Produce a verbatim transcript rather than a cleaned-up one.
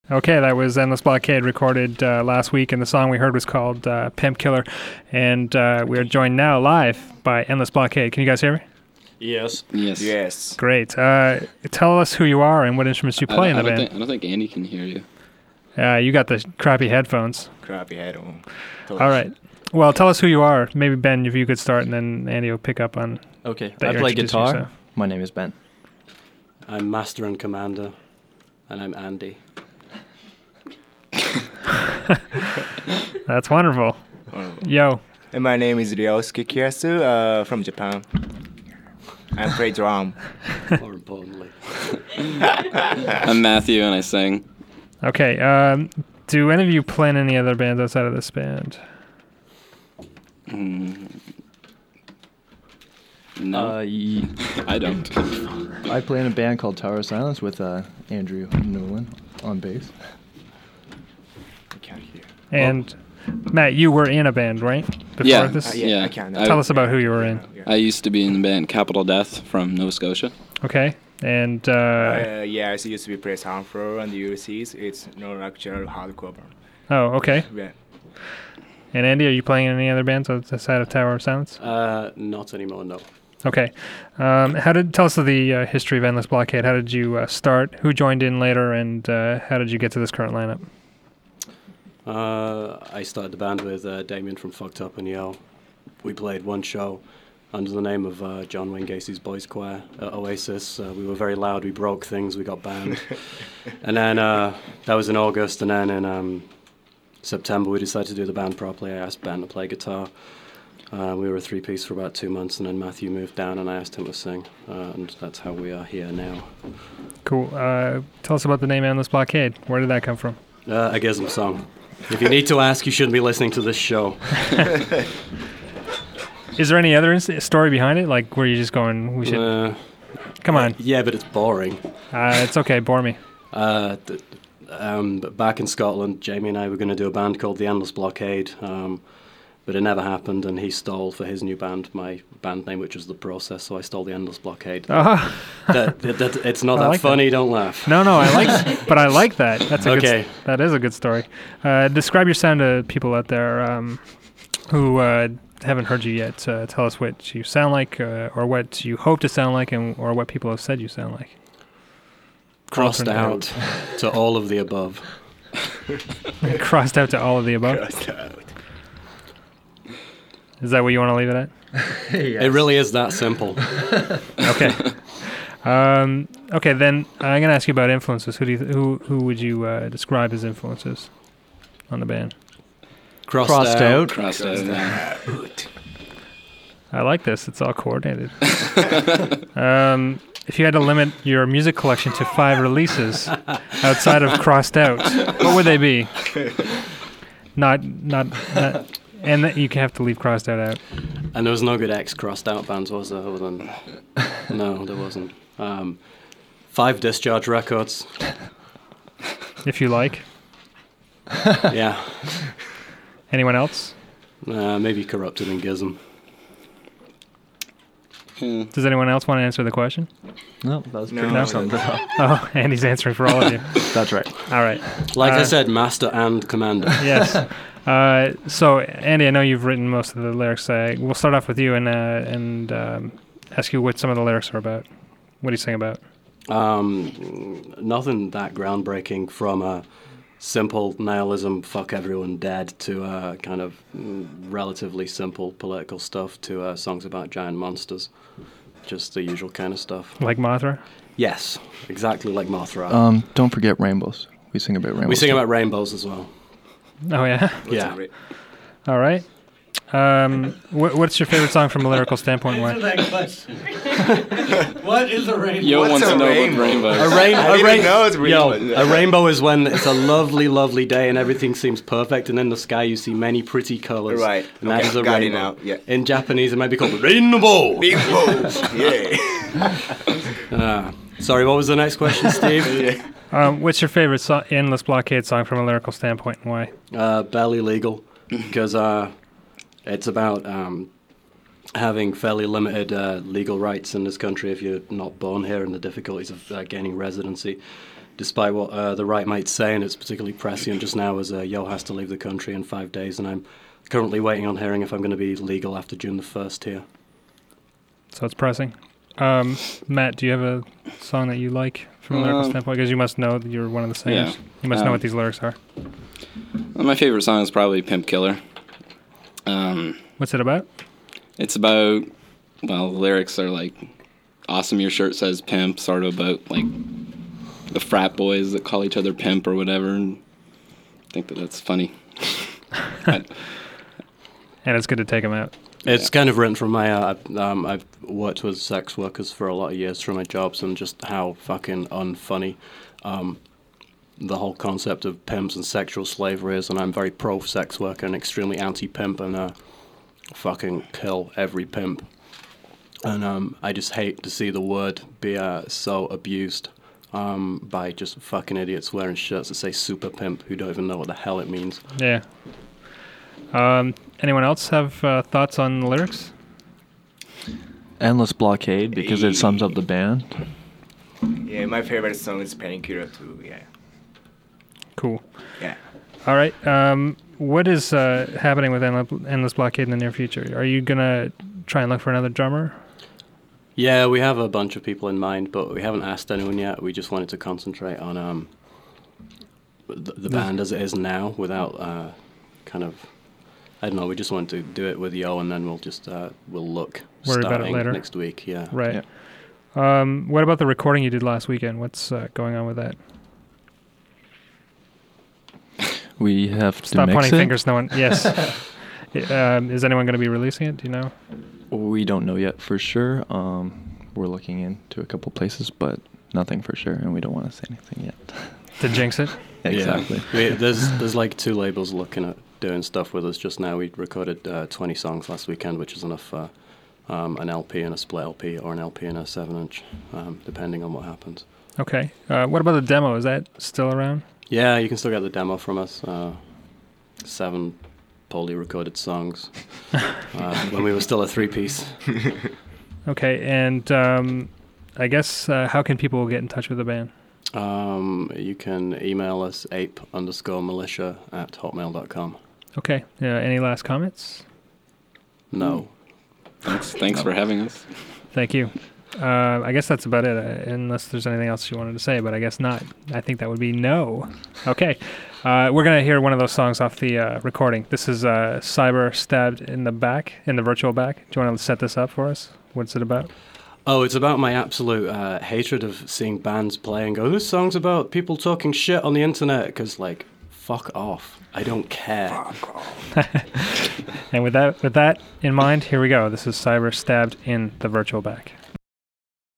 Okay, that was Endless Blockade, recorded uh, last week, and the song we heard was called uh, Pimp Killer. And uh, we are joined now live by Endless Blockade. Can you guys hear me? Yes. Yes. Yes. Great. Uh, tell us who you are and what instruments you play I, in the I don't band. Think, I don't think Andy can hear you. Uh, you got the crappy headphones. Crappy head on. All right. Well, tell us who you are. Maybe Ben, if you could start, and then Andy will pick up on. Okay. that I you're play introducing guitar. yourself. My name is Ben. I'm Master and Commander, and I'm Andy. That's wonderful. Yo. And my name is Ryosuke Kiyasu uh, from Japan. I play drum. More importantly. I'm Matthew and I sing. Okay. Um, do any of you play in any other bands outside of this band? Mm. No, Uh, y- I don't. I play in a band called Tower of Silence with uh, Andrew Nolan on bass. I can't hear. And Matt, you were in a band, right? Before Yeah. this? Uh, yeah, Yeah. I can't. I- Tell us about who you were in. Yeah. I used to be in the band Capital Death from Nova Scotia. Okay. And uh, Uh, yeah, I used to be play sound floor and U Cs. It's no actual hardcore band. oh, okay. Yeah. And Andy, are you playing in any other bands outside of Tower of Silence? Uh, not anymore, no. Okay. Um, how did tell us the uh, history of Endless Blockade? How did you uh, start? Who joined in later, and uh, how did you get to this current lineup? Uh, I started the band with uh, Damien from Fucked Up and Yo. We played one show under the name of uh, John Wayne Gacy's Boys Choir at Oasis. Uh, we were very loud, we broke things, we got banned. And then uh, that was in August, and then in um, September we decided to do the band properly. I asked Ben to play guitar. Uh, we were a three-piece for about two months, and then Matthew moved down, and I asked him to sing, uh, and that's how we are here now. Cool. Uh, tell us about the name Endless Blockade. Where did that come from? Uh, a Gizm song. If you need to ask, you shouldn't be listening to this show. Is there any other ins- story behind it? Like, were you just going, we should... Uh, Come on. yeah, but it's boring. Uh, it's okay. Bore me. Uh, th- um, but back in Scotland, Jamie and I were going to do a band called The Endless Blockade, um, but it never happened, and he stole for his new band my band name, which was The Process, so I stole The Endless Blockade. Uh, that, that, that, it's not I that like that. funny, don't laugh. no, no, I like but I like that. That's a Okay. good, that is a good story. Uh, describe your sound to people out there um, who uh, haven't heard you yet. Uh, tell us what you sound like, uh, or what you hope to sound like, and or what people have said you sound like. Crossed Alternate out to all of the above. Crossed out to all of the above. Crossed out. Is that what you want to leave it at? It really is that simple. Okay. Um, okay, then I'm gonna ask you about influences. Who do you th- who who would you uh, describe as influences on the band? Crossed, Crossed out. Crossed out. yeah. I like this. It's all coordinated. um, if you had to limit your music collection to five releases outside of Crossed Out, what would they be? Not not, not and that you have to leave Crossed Out out. And there was no good ex-crossed out bands, was there? Other than no, there wasn't. Um, five Discharge records. If you like. Yeah. Anyone else? Uh, maybe Corrupted and Gizm. Hmm. Does anyone else want to answer the question? No, that was No, pretty no, much summed it up. Oh, Andy's answering for all of you. That's right. All right. Like I Uh, said, Master and Commander. Yes. Uh, so, Andy, I know you've written most of the lyrics. Uh, we'll start off with you and uh, and um, ask you what some of the lyrics are about. What do you sing about? Um, nothing that groundbreaking, from a simple nihilism, fuck everyone dead, to uh, kind of mm, relatively simple political stuff, to uh, songs about giant monsters. Just the usual kind of stuff. Like Mothra? Yes, exactly like Mothra. Um, don't forget rainbows. We sing about rainbows. we sing too. about rainbows as well. Oh, yeah? Yeah. All right. Um, wh- what's your favorite song from a lyrical standpoint? Why? What is a rainbow? Yo What's wants a to know rainbow? about rainbows. A, rain- I a, didn't rain- know it's Yo, rainbow. a rainbow is when it's a lovely, lovely day and everything seems perfect, and in the sky you see many pretty colors. Right. And that Okay, is a got it rainbow. now, yeah. In Japanese, it might be called rainbow. Rainbows. Yeah. Uh, sorry, what was the next question, Steve? Yeah. Um, what's your favorite so- Endless Blockade song from a lyrical standpoint and why? Uh, barely legal, because uh, it's about um, having fairly limited uh, legal rights in this country if you're not born here, and the difficulties of uh, gaining residency. despite what uh, the right might say, and it's particularly prescient just now, as uh, Yo has to leave the country in five days, and I'm currently waiting on hearing if I'm going to be legal after June the first here. So it's pressing. Um, Matt, do you have a song that you like from a lyrical Um, standpoint? Because you must know that you're one of the singers. Yeah. You must know Um, what these lyrics are. Well, my favorite song is probably Pimp Killer. Um, What's it about? it's about, well, the lyrics are like, awesome, your shirt says pimp, sort of about like the frat boys that call each other pimp or whatever. And I think that that's funny. I- And it's good to take them out. It's Yeah. kind of written from my, uh, um, I've worked with sex workers for a lot of years through my jobs, and just how fucking unfunny um, the whole concept of pimps and sexual slavery is, and I'm very pro-sex worker and extremely anti-pimp, and uh, fucking kill every pimp. And um, I just hate to see the word be uh, so abused um, by just fucking idiots wearing shirts that say super pimp who don't even know what the hell it means. Yeah. Um, anyone else have uh, thoughts on the lyrics? Endless Blockade, because it sums up the band. Yeah, my favorite song is Painkiller too. Yeah. Cool. Yeah. All right. Um, what is uh, happening with Endle- Endless Blockade in the near future? Are you going to try and look for another drummer? Yeah, we have a bunch of people in mind, but we haven't asked anyone yet. We just wanted to concentrate on um, the, the band as it is now, without uh, kind of, I don't know. We just wanted to do it with Yo, and then we'll just uh, we'll look Worry about it starting later. next week. Yeah. Right. Um, what about the recording you did last weekend? What's uh, going on with that? We have to Stop mix pointing it. fingers. No one. Yes. um, is anyone going to be releasing it? Do you know? We don't know yet for sure. Um, we're looking into a couple places, but nothing for sure, and we don't want to say anything yet. To jinx it? Exactly. Yeah. We, there's there's like two labels looking at doing stuff with us just now. We recorded uh, twenty songs last weekend, which is enough for um, an L P and a split L P, or an L P and a seven inch, um, depending on what happens. Okay. Uh, what about the demo? Is that still around? Yeah, you can still get the demo from us. Uh, seven poorly recorded songs uh, when we were still a three-piece. Okay. And um, I guess uh, how can people get in touch with the band? Um, you can email us ape underscore militia at hotmail dot com. Okay. Uh, any last comments? No. thanks thanks for having us. Thank you. Uh, I guess that's about it, uh, unless there's anything else you wanted to say, but I guess not. I think that would be no. Okay. Uh, we're going to hear one of those songs off the uh, recording. This is uh, Cyber Stabbed in the Back, in the virtual back. Do you want to set this up for us? What's it about? Oh, it's about my absolute uh, hatred of seeing bands play and go, this song's about people talking shit on the internet, because, like, fuck off. I don't care. Fuck off. And with that, with that in mind, here we go. This is Cyber Stabbed in the virtual back.